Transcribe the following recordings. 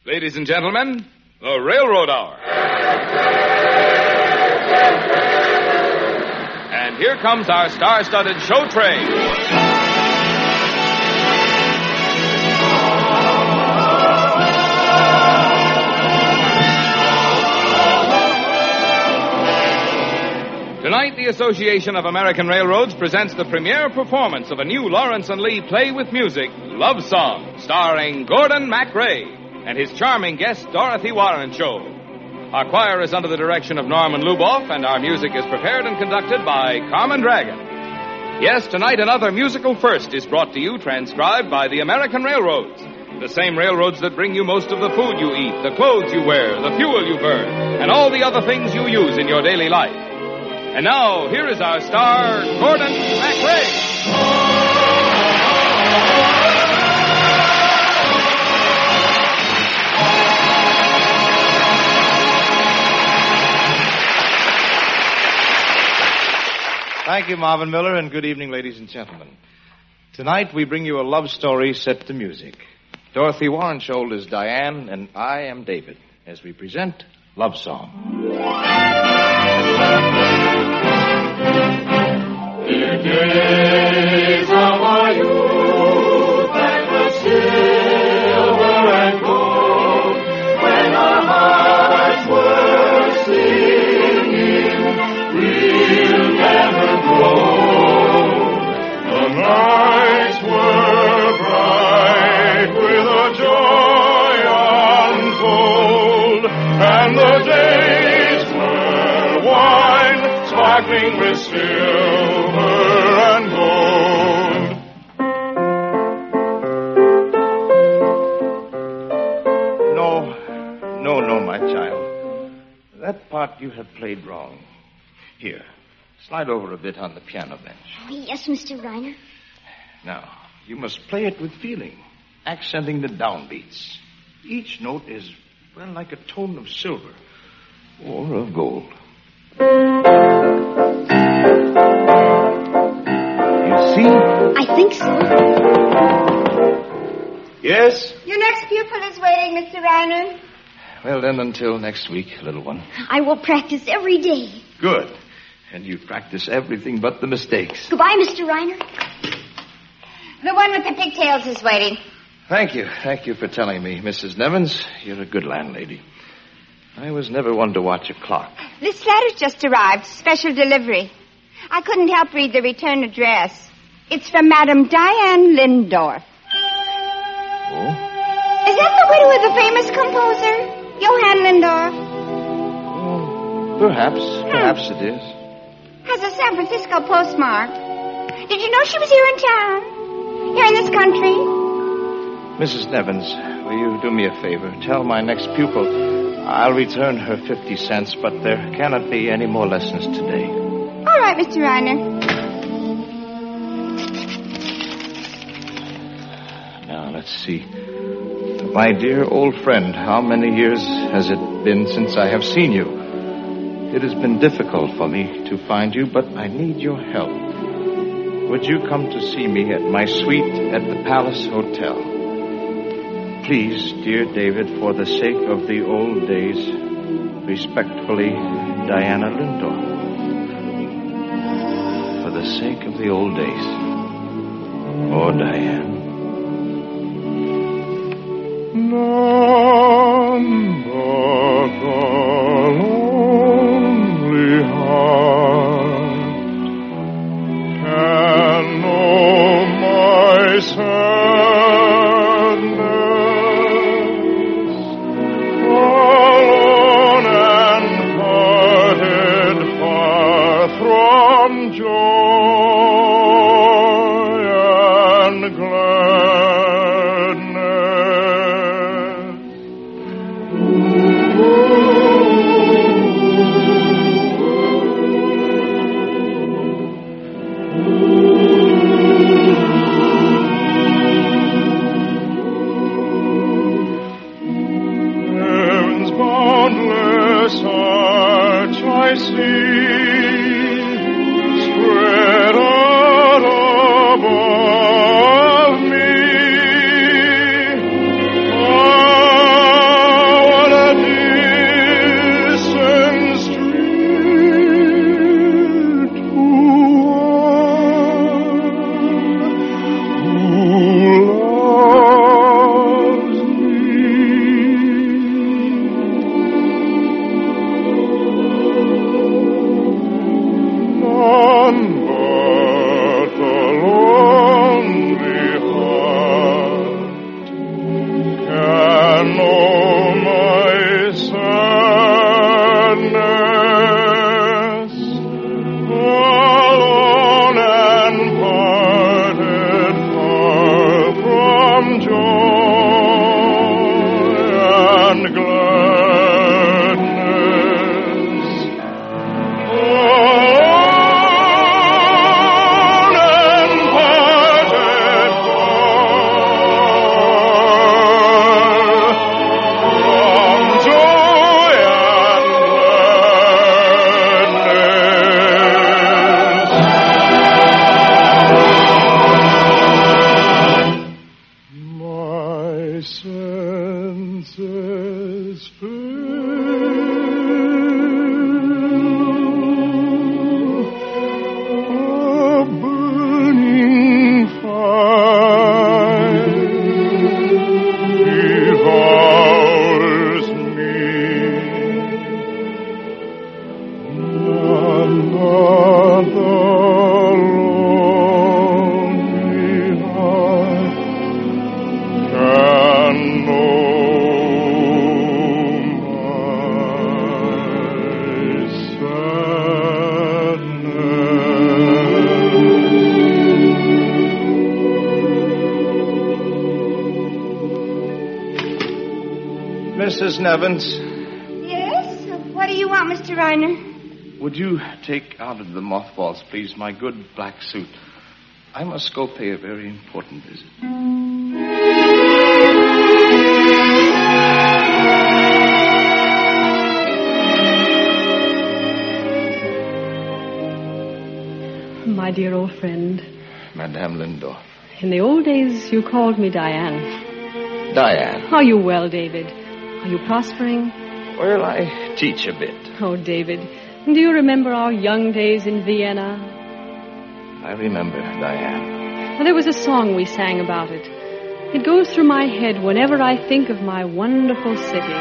Ladies and gentlemen, the Railroad Hour. And here comes our star-studded show train. Tonight, the Association of American Railroads presents the premiere performance of a new Lawrence and Lee play with music, Love Song, starring Gordon MacRae and his charming guest, Dorothy Warrenshow. Our choir is under the direction of Norman Luboff, and our music is prepared and conducted by Carmen Dragon. Yes, tonight another musical first is brought to you, transcribed by the American Railroads. The same railroads that bring you most of the food you eat, the clothes you wear, the fuel you burn, and all the other things you use in your daily life. And now, here is our star, Gordon MacRae. Thank you, Marvin Miller, and good evening, ladies and gentlemen. Tonight, we bring you a love story set to music. Dorothy Warrenshow is Diane, and I am David, as we present Love Song. Dear days of our youth that were silver and gold, when our hearts were singing, we'll never grow. The nights were bright with a joy untold, and the days were wine sparkling with silver and gold. No, my child. That part you have played wrong. Here, slide over a bit on the piano bench. Yes, Mr. Reiner. Now, you must play it with feeling, accenting the downbeats. Each note is, well, like a tone of silver or of gold. You see? I think so. Yes? Your next pupil is waiting, Mr. Reiner. Well, then, until next week, little one. I will practice every day. Good. And you practice everything but the mistakes. Goodbye, Mr. Reiner. The one with the pigtails is waiting. Thank you. Thank you for telling me, Mrs. Nevins. You're a good landlady. I was never one to watch a clock. This letter's just arrived. Special delivery. I couldn't help read the return address. It's from Madame Diane Lindorf. Oh? Is that the widow of the famous composer, Johann Lindorf? Oh, perhaps it is. Has a San Francisco postmark. Did you know she was here in town? Here in this country? Mrs. Nevins, will you do me a favor? Tell my next pupil I'll return her 50 cents, but there cannot be any more lessons today. All right, Mr. Reiner. Now, let's see. My dear old friend, how many years has it been since I have seen you? It has been difficult for me to find you, but I need your help. Would you come to see me at my suite at the Palace Hotel? Please, dear David, for the sake of the old days, respectfully, Diana Lindorf. For the sake of the old days. Oh, Diane. None but a lonely heart can know my sadness. Alone and parted far from joy and gladness. senses fill, a burning fire devours me. Another lonely heart can know my sadness. Mrs. Nevins, Yes? What do you want, Mr. Reiner? would you take out of the mothballs, please, my good black suit? I must go pay a very important visit. My dear old friend, Madame Lindorf. in the old days you called me Diane. Diane. Are you well, David? Are you prospering? Well, I teach a bit. Oh, David, do you remember our young days in Vienna? I remember, Diane. Well, there was a song we sang about it. It goes through my head whenever I think of my wonderful city.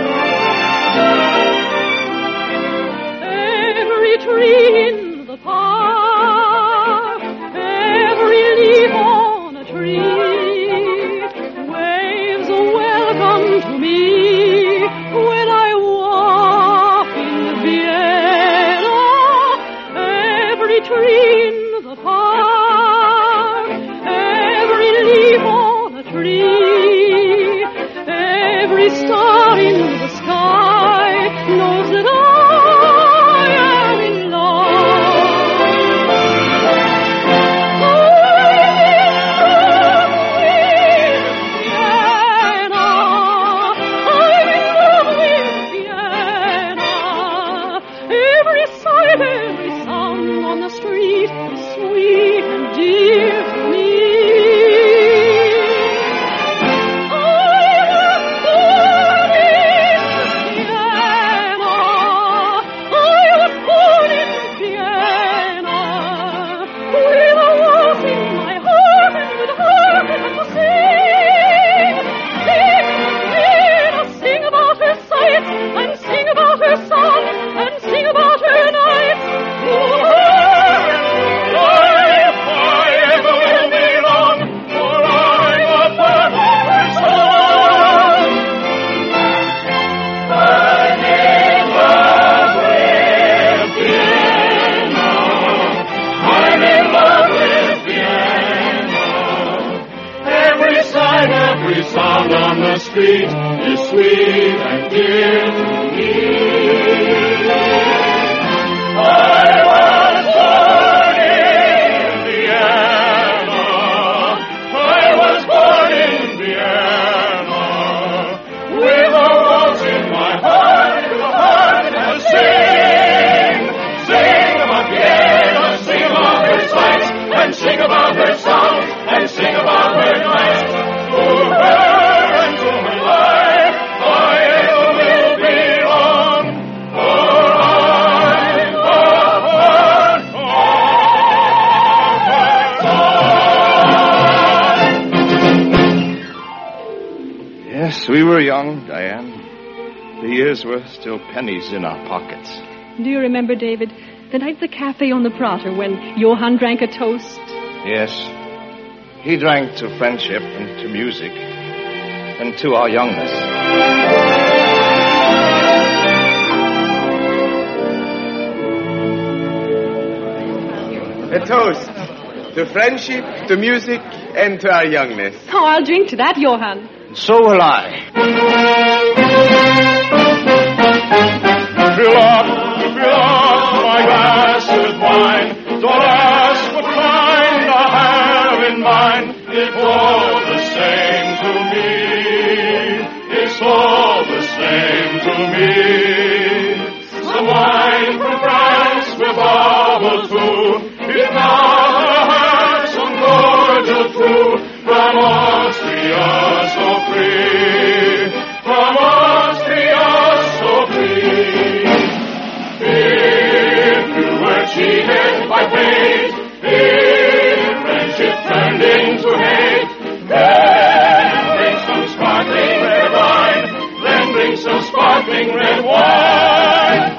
Every tree in the park, every leaf on a tree, waves a welcome to me when I walk in Vienna. Every tree in the park, every leaf on a tree, every star in the sky knows that I am in love. I'm in love with Vienna. Every sight, every sound on the street is sweet and dear to me. I was born in Vienna. I was born in Vienna. With a waltz in my heart and with heart and to sing. Sing about her sights and sing about her song and sing about her nights. To her Life I ever will belong, for I'm a part of her song. I'm in love with Vienna. I'm in love with Vienna. Every sight, every sound on the street is sweet and dear to me. I was born in Vienna. I was born in Vienna. With a waltz in my heart, with a heart to sing. Sing about Vienna, sing about her sights, and sing about her songs, and sing about her nights. To her and to her life, I ever will belong. For I'm a part of her song. Yes, we were young, Diane. The years were still pennies in our pockets. Do you remember, David, the night at the cafe on the Prater when Johann drank a toast? Yes. He drank to friendship and to music and to our youngness. A toast to friendship, to music, and to our youngness. Oh, I'll drink to that, Johann. So will I. Fill up my glass with wine. Don't ask what kind I have in mind. It's all the same to me. It's all the same to me. Some wine from France will bubble too. If not, perhaps some cordial true from Austria so free. drinks of sparkling red wine.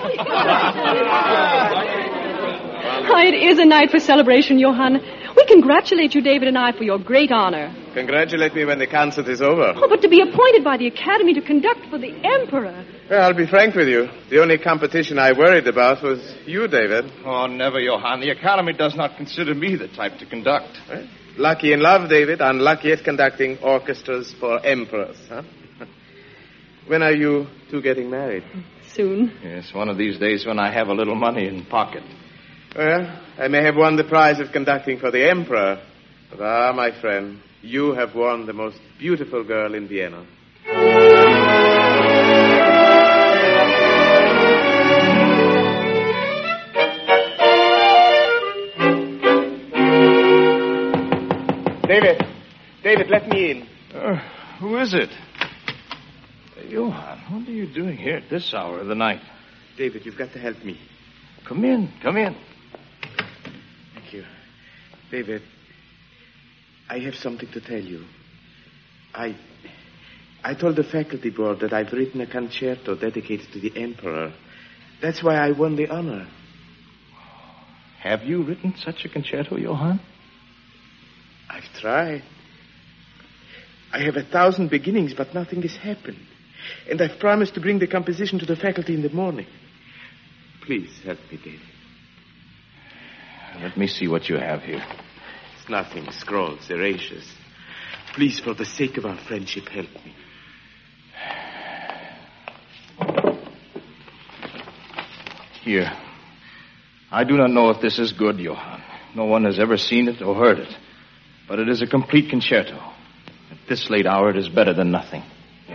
It is a night for celebration, Johann. We congratulate you, David and I, for your great honor. Congratulate me when the concert is over. Oh, but to be appointed by the Academy to conduct for the Emperor. Well, I'll be frank with you. The only competition I worried about was you, David. Oh, never, Johann. The Academy does not consider me the type to conduct. Lucky in love, David. Unlucky at conducting orchestras for emperors, huh? When are you two getting married? Soon. Yes, one of these days when I have a little money in pocket. Well, I may have won the prize of conducting for the emperor, but my friend, you have won the most beautiful girl in Vienna. David, let me in. Who is it? Johann, what are you doing here at this hour of the night? David, you've got to help me. Come in. Thank you. David, I have something to tell you. I told the faculty board that I've written a concerto dedicated to the emperor. That's why I won the honor. Have you written such a concerto, Johann? I've tried. I have 1,000 beginnings, but nothing has happened. And I've promised to bring the composition to the faculty in the morning. Please help me, David. Let me see what you have here. It's nothing. Scrolls, erasures. Please, for the sake of our friendship, help me. Here. I do not know if this is good, Johann. No one has ever seen it or heard it. But it is a complete concerto. At this late hour, it is better than nothing.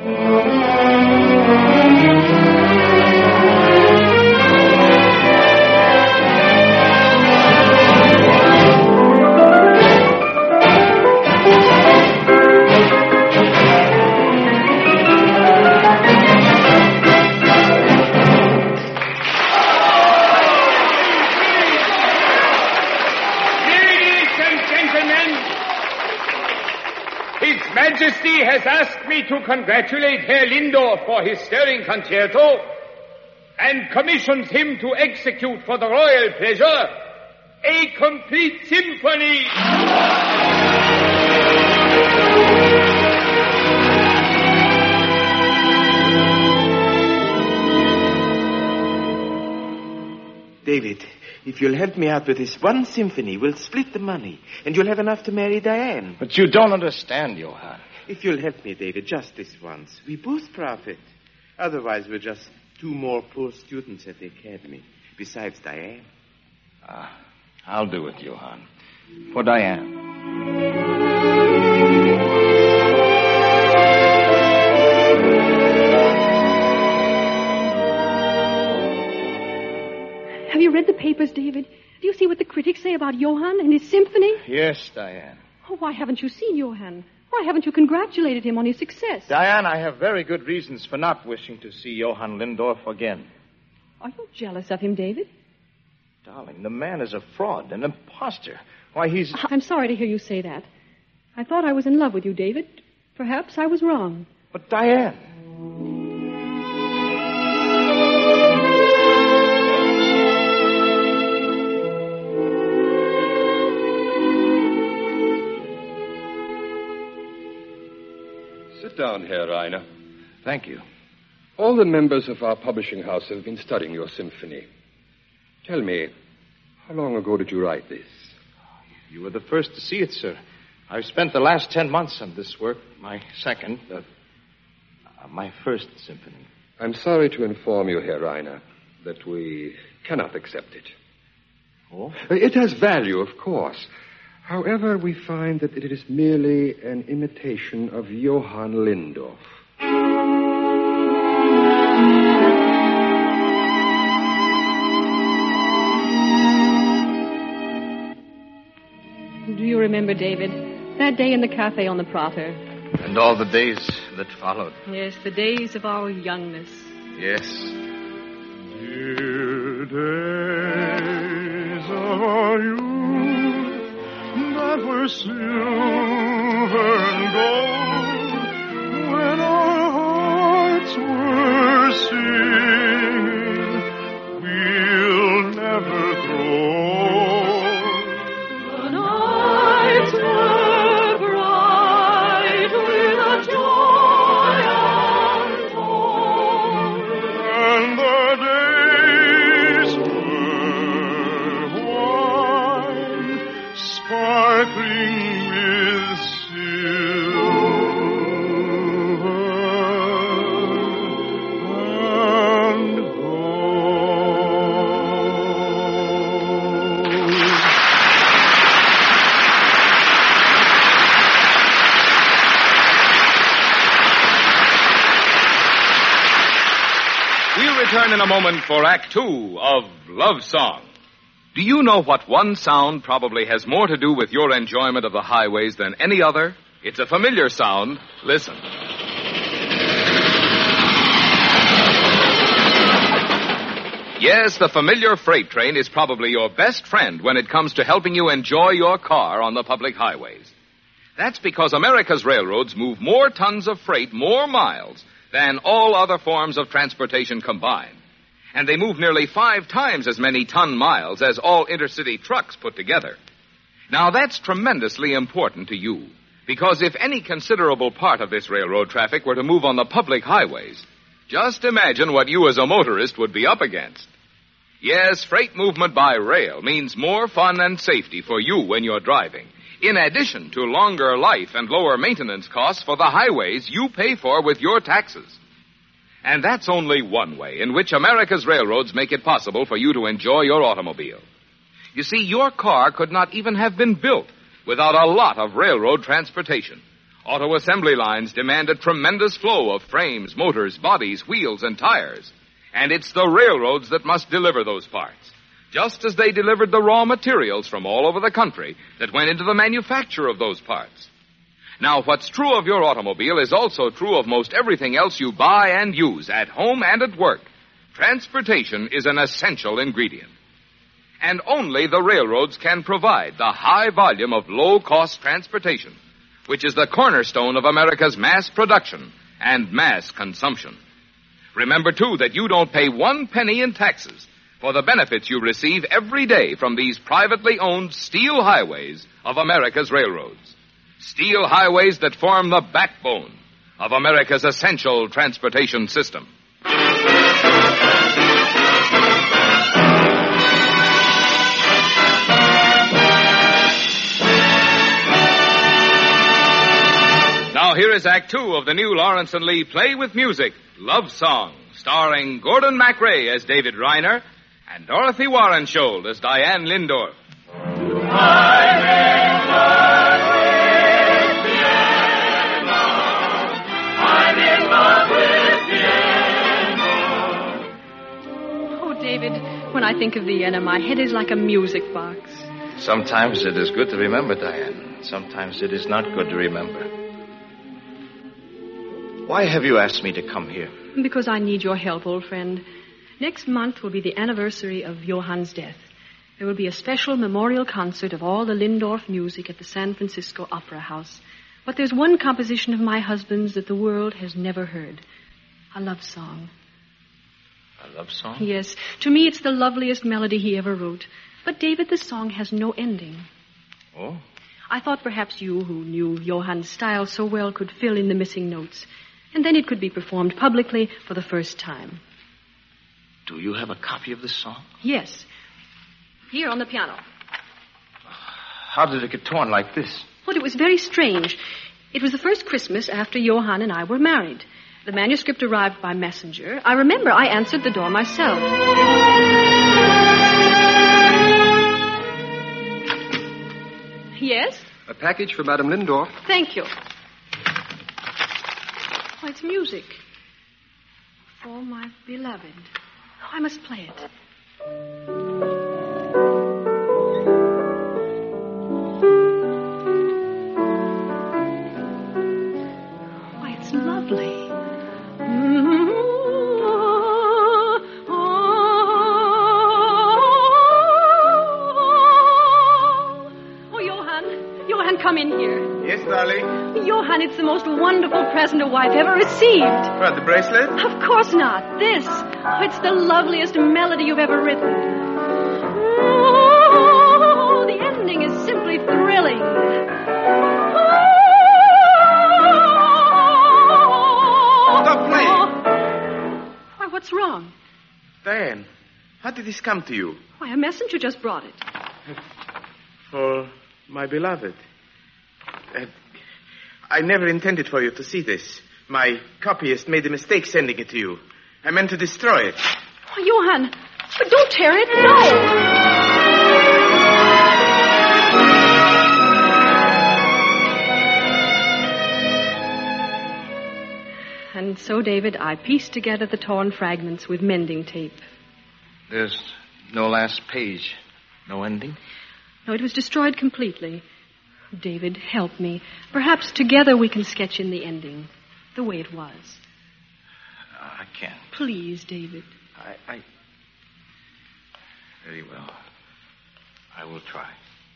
Majesty has asked me to congratulate Herr Lindorf for his stirring concerto and commissions him to execute for the royal pleasure a complete symphony. David, if you'll help me out with this one symphony, we'll split the money, and you'll have enough to marry Diane. But you don't understand, Johann. If you'll help me, David, just this once, we both profit. Otherwise, we're just two more poor students at the academy, besides Diane. I'll do it, Johann. For Diane. Have you read the papers, David? Do you see what the critics say about Johann and his symphony? Yes, Diane. Oh, why haven't you seen Johann? Why haven't you congratulated him on his success? Diane, I have very good reasons for not wishing to see Johann Lindorf again. Are you jealous of him, David? Darling, the man is a fraud, an imposter. Why, he's... I'm sorry to hear you say that. I thought I was in love with you, David. Perhaps I was wrong. But Diane... Sit down, Herr Reiner. Thank you. All the members of our publishing house have been studying your symphony. Tell me, how long ago did you write this? You were the first to see it, sir. I've spent the last 10 months on this work, my first symphony. I'm sorry to inform you, Herr Reiner, that we cannot accept it. Oh? It has value, of course. However, we find that it is merely an imitation of Johann Lindorf. Do you remember, David, that day in the cafe on the Prater? And all the days that followed. Yes, the days of our youngness. Yes. Dear days of our youth that were silver and gold, when our hearts were We return in a moment for Act Two of Love Song. Do you know what one sound probably has more to do with your enjoyment of the highways than any other? It's a familiar sound. Listen. Yes, the familiar freight train is probably your best friend when it comes to helping you enjoy your car on the public highways. That's because America's railroads move more tons of freight, more miles, than all other forms of transportation combined. And they move nearly 5 times as many ton miles as all intercity trucks put together. Now, that's tremendously important to you, because if any considerable part of this railroad traffic were to move on the public highways, just imagine what you as a motorist would be up against. Yes, freight movement by rail means more fun and safety for you when you're driving, in addition to longer life and lower maintenance costs for the highways you pay for with your taxes. And that's only one way in which America's railroads make it possible for you to enjoy your automobile. You see, your car could not even have been built without a lot of railroad transportation. Auto assembly lines demand a tremendous flow of frames, motors, bodies, wheels, and tires. And it's the railroads that must deliver those parts, just as they delivered the raw materials from all over the country that went into the manufacture of those parts. Now, what's true of your automobile is also true of most everything else you buy and use at home and at work. Transportation is an essential ingredient. And only the railroads can provide the high volume of low-cost transportation, which is the cornerstone of America's mass production and mass consumption. Remember, too, that you don't pay 1 penny in taxes for the benefits you receive every day from these privately owned steel highways of America's railroads. Steel highways that form the backbone of America's essential transportation system. Now here is Act Two of the new Lawrence and Lee play with music, Love Song, starring Gordon MacRae as David Reiner and Dorothy Warrenshold as Diane Lindorf. Oh, David, when I think of Vienna, my head is like a music box. Sometimes it is good to remember, Diane. Sometimes it is not good to remember. Why have you asked me to come here? Because I need your help, old friend. Next month will be the anniversary of Johann's death. There will be a special memorial concert of all the Lindorf music at the San Francisco Opera House. But there's one composition of my husband's that the world has never heard. A love song. A love song? Yes. To me, it's the loveliest melody he ever wrote. But, David, the song has no ending. Oh? I thought perhaps you, who knew Johann's style so well, could fill in the missing notes. And then it could be performed publicly for the first time. Do you have a copy of this song? Yes. Here on the piano. How did it get torn like this? Well, it was very strange. It was the first Christmas after Johann and I were married. The manuscript arrived by messenger. I remember I answered the door myself. Yes? A package for Madame Lindorf. Thank you. Oh, it's music. For my beloved. Oh, I must play it. Why, it's lovely. Oh, Johann, come in here. Yes, darling? Johann, it's the most wonderful present a wife ever received. What, the bracelet? Of course not. This. Oh, it's the loveliest melody you've ever written. Oh, the ending is simply thrilling. Stop playing. Why, what's wrong? Diane, how did this come to you? Why, a messenger just brought it. For my beloved. I never intended for you to see this. My copyist made a mistake sending it to you. I meant to destroy it. Oh, Johann, but don't tear it. No! And so, David, I pieced together the torn fragments with mending tape. There's no last page, no ending? No, it was destroyed completely. David, help me. Perhaps together we can sketch in the ending, the way it was. I can't. Please, David. I... Very well. I will try.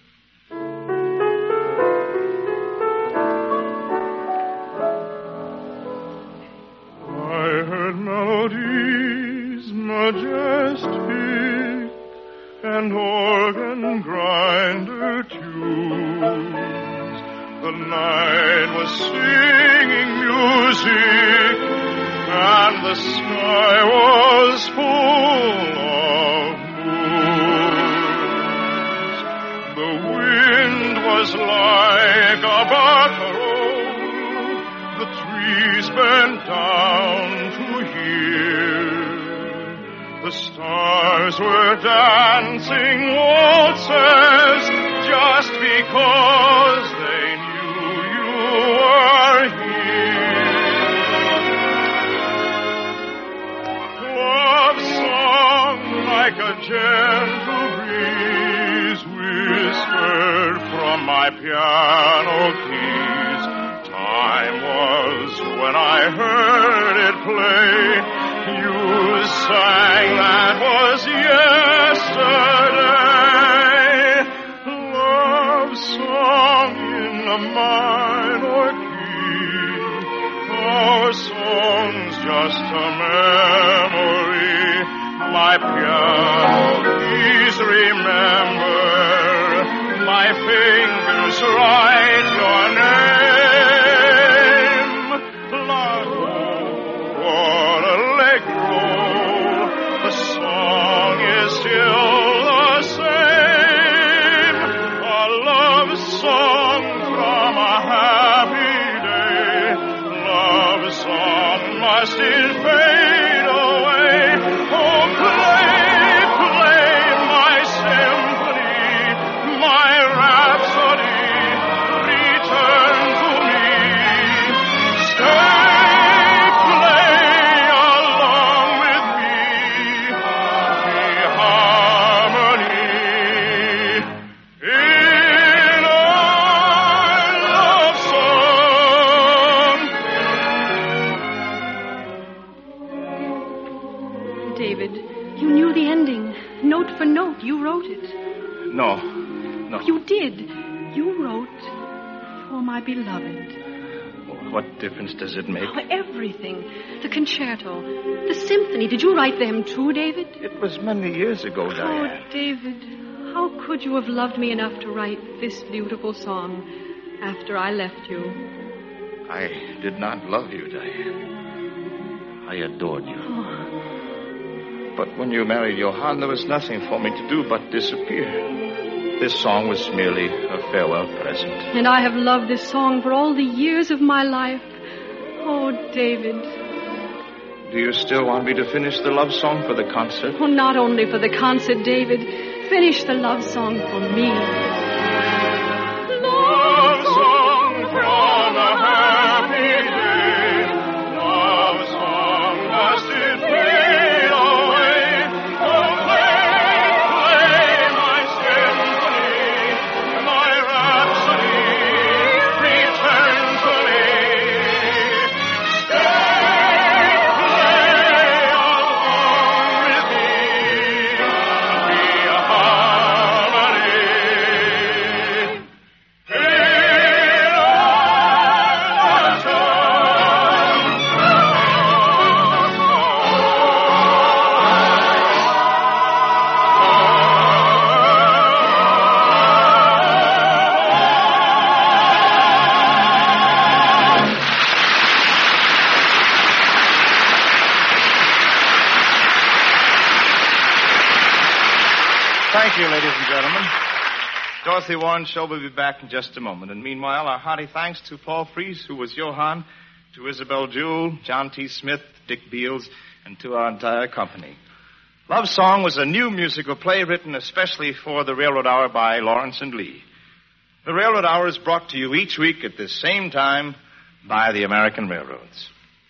I heard melodies majestic and organ grinder tunes. The night was singing music and the sky was full of moons. The wind was like a barcarolle, the trees bent down to hear. The stars were dancing waltzes just because they knew you were here. Love song like a gentle breeze whispered from my piano keys. Time was when I heard it play. You sang that was yesterday. Love song in a minor key. Our song's just a memory. My piano, please remember. My fingers write your name. Love, the song is still the same, a love song from a happy day. Love song must it fade away. Oh, play, play my symphony, my rhapsody, return to me. Stay. Note for note, you wrote it. No. You did. You wrote, for my beloved. What difference does it make? Oh, everything. The concerto, the symphony. Did you write them too, David? It was many years ago, Diane. Oh, David, how could you have loved me enough to write this beautiful song after I left you? I did not love you, Diane. I adored you. Oh. But when you married Johann, there was nothing for me to do but disappear. This song was merely a farewell present. And I have loved this song for all the years of my life. Oh, David. Do you still want me to finish the love song for the concert? Oh, not only for the concert, David. Finish the love song for me. Love song from a happy day. Love song must it fade. Thank you, ladies and gentlemen. Dorothy Warren's show will be back in just a moment. And meanwhile, our hearty thanks to Paul Frees, who was Johann, to Isabel Jewell, John T. Smith, Dick Beals, and to our entire company. Love Song was a new musical play written especially for the Railroad Hour by Lawrence and Lee. The Railroad Hour is brought to you each week at this same time by the American Railroads.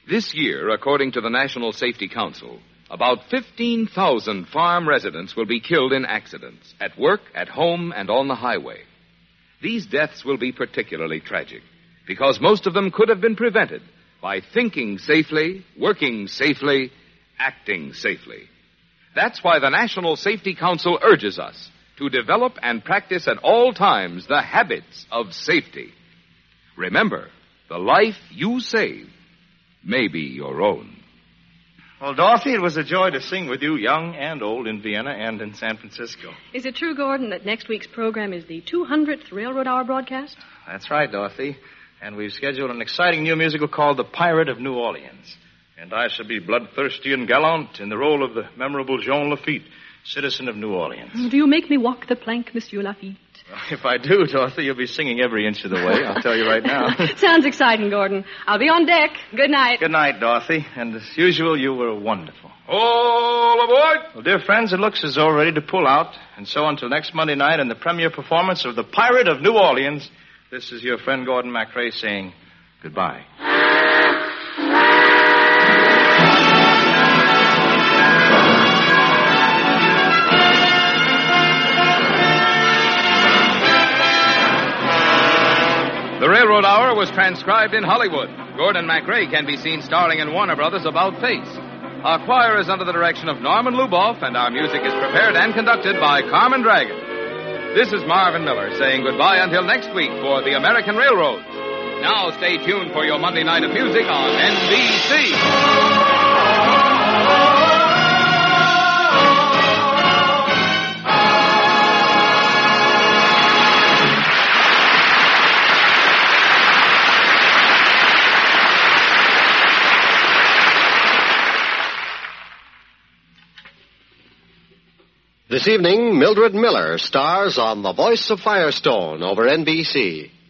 This year, according to the National Safety Council, about 15,000 farm residents will be killed in accidents, at work, at home, and on the highway. These deaths will be particularly tragic because most of them could have been prevented by thinking safely, working safely, acting safely. That's why the National Safety Council urges us to develop and practice at all times the habits of safety. Remember, the life you save may be your own. Well, Dorothy, it was a joy to sing with you, young and old, in Vienna and in San Francisco. Is it true, Gordon, that next week's program is the 200th Railroad Hour broadcast? That's right, Dorothy. And we've scheduled an exciting new musical called The Pirate of New Orleans. And I shall be bloodthirsty and gallant in the role of the memorable Jean Lafitte, citizen of New Orleans. Do you make me walk the plank, Monsieur Lafitte? If I do, Dorothy, you'll be singing every inch of the way. I'll tell you right now. Sounds exciting, Gordon. I'll be on deck. Good night. Good night, Dorothy. And as usual, you were wonderful. All aboard! Well, dear friends, it looks as though we're ready to pull out. And so until next Monday night and the premiere performance of The Pirate of New Orleans, this is your friend Gordon MacRae saying goodbye. The Railroad Hour was transcribed in Hollywood. Gordon MacRae can be seen starring in Warner Brothers' About Face. Our choir is under the direction of Norman Luboff, and our music is prepared and conducted by Carmen Dragon. This is Marvin Miller saying goodbye until next week for the American Railroad. Now stay tuned for your Monday night of music on NBC. This evening, Mildred Miller stars on The Voice of Firestone over NBC.